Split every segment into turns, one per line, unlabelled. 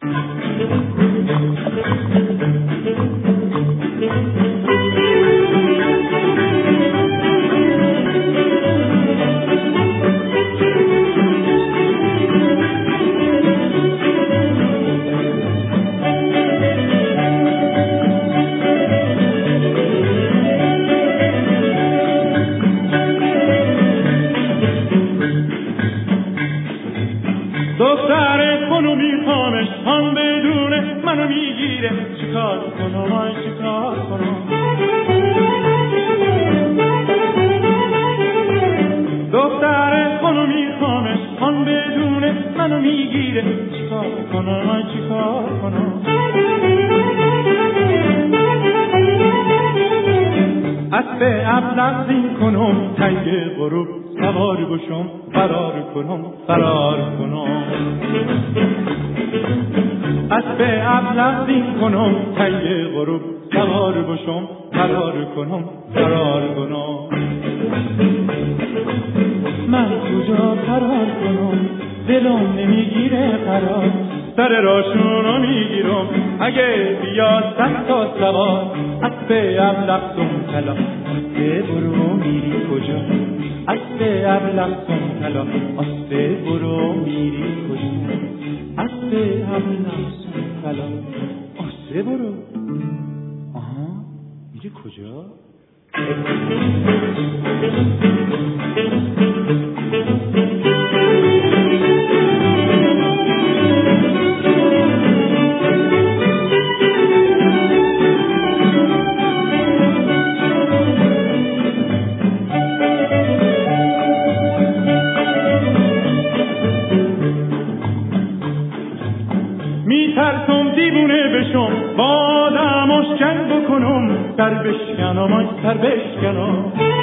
دختر خونو میخوامش هم بدونه منو میگیره چیکار کنم آی چیکار کنم دختر خونو میخوامش هم بدونه منو میگیره چیکار کنم آی چیکار کنم اسب ابلق زین کنم تنگ غروب سوار بشم فرار کنم اسب ابلق زین کنم تنگ غروب سوار بشم فرار کنم من کجا فرار کنم دلم نمیگیره قرار سر راشونو میگیرم اگه بیاد 100 تا سوار اسب ابلق سم کلا اسب برو میری کجا اسب ابلق سم کلا اسب برو میری کجا اسب ابلق سم کلا اسب برو آها میری کجا میترسم دیوونه بشم با آدماش جنگ بکنم سر بشکنم آی سر بشکنم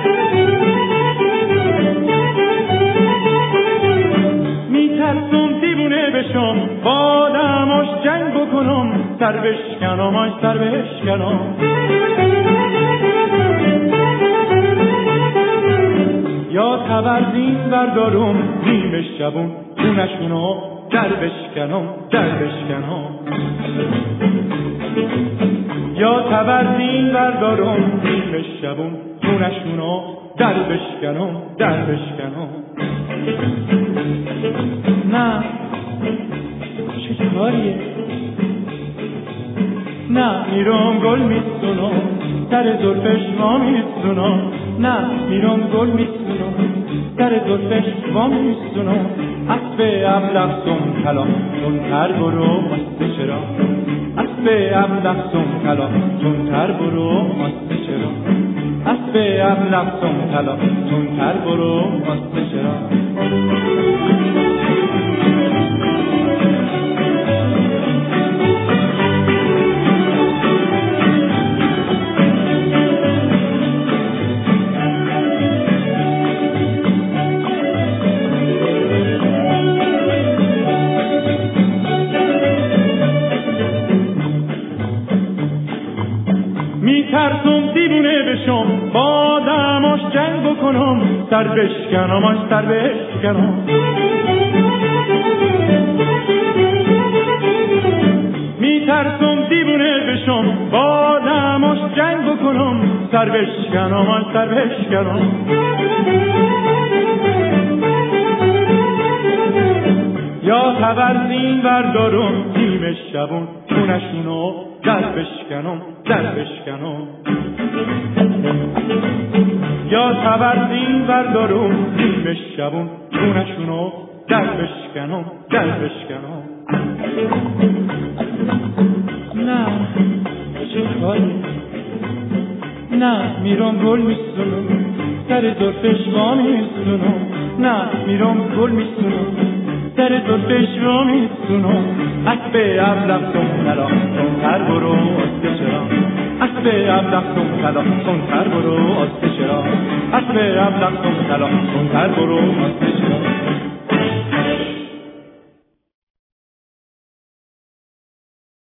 میترسم دیوونه بشم با آدماش جنگ بکنم سر بشکنم آی سر بشکنم یا تبرزین بردارم نیمه شبون خونشونو در بشکنم یا تبرزین بردارم نیمه شبون خونشونو در بشکنم نه چه کاریه نه میرم گل میسونم در زلفش ما میسونم نه میرم گل میسونم در زلفش ما میسونم اسب ابلق سم کلا تندتر برو آسته چرا اسب ابلق سم کلا تندتر برو آسته چرا اسب ابلق سم کلا تندتر برو آسته چرا میترسم دیوونه بشم با آدماش جنگ بکنم سر بشکنم آش سر بشکنم میترسم دیوونه بشم با آدماش جنگ بکنم سر بشکنم آش سر بشکنم یا تبرزین بردارم نیمه شبون خونشونو در بشکنم یا تبرزین بردارم نیمه شبون خونشونو در بشکنم نه چه کاری نه میرم گل میسونم در زلفش وا میسونم نه میرم گل میسونم در زلفش وا میسونم اسب ابلق سم کلا تندتر برو آسته چرا اسب ابلق سم کلا تندتر برو آسته چرا اسب ابلق سم کلا تندتر برو آسته چرا